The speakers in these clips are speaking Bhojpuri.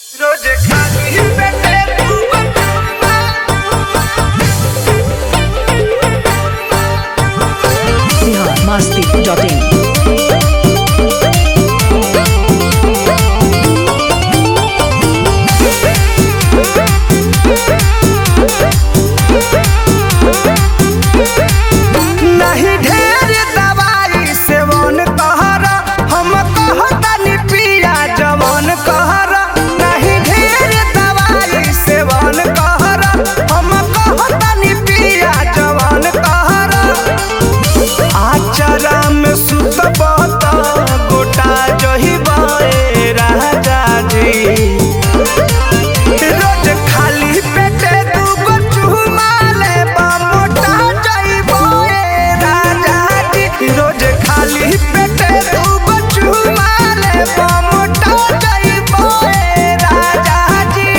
रोज खाली पेटे तू biharmasti.in नहीं ढेर दवाई सेवन कहरा हम कहतानी पिया जवन कहरा नहीं ढेर दवाई सेवन कहरा हम कहतानी पिया जवन कहरा आचरा में सुतबत गोटा जहिबे राजा जी रोज खाली पेटे दूगो चूमा लेबा मोटा जइबे राजा जी रोज खाली पेटे दूगो चूमा लेबा मोटा जइबे राजा जी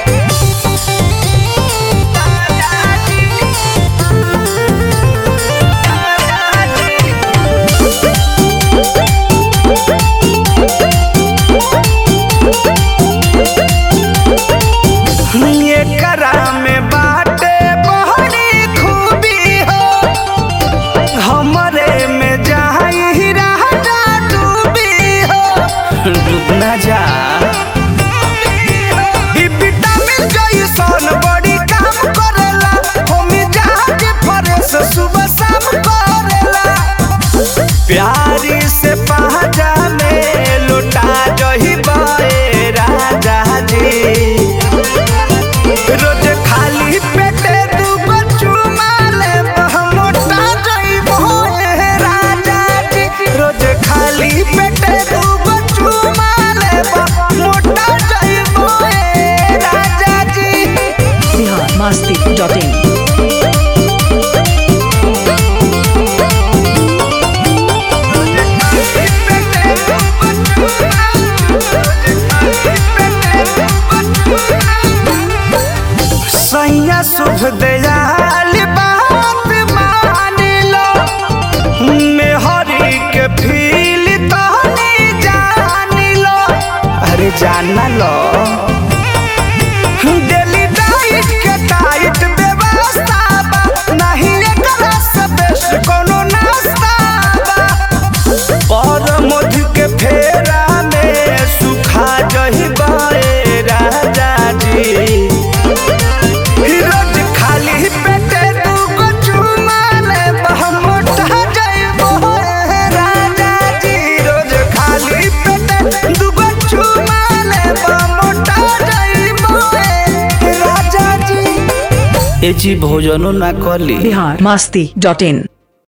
एकरा में बाटे बहरी खूबी हो हमरे में जाई राजा डूबी हो डूब ना जा ई विटामिन जइसन बड़ी काम करेला हम जहाज फ्रेश सुबह शाम करेला प्यारी से पहजा में लुटा जहिबे राजा जी रोज खाली पेटे दूगो चूमा लेबा मोटा जइबे राजा जी रोज खाली पेटे दूगो चूमा लेबा मोटा जइबे राजा जी biharmasti.in सैया शुभ दयाल बात मान लो मेहरी के फील तहनी जान लो अरे जान लो डेली डाइट के टाइट व्यवस्था बा नहीं एकरा से बेस्ट कोनो नाश्ता बा और मधु के फेरा में सुखा जहिबे राजा जी रोज खाली पेटे दूगो चूमा लेबा मोटा जइबे राजा जी रोज खाली पेटे दूगो चूमा लेबा मोटा जइबे राजा जी ए जी भोजनो ना कली biharmasti.in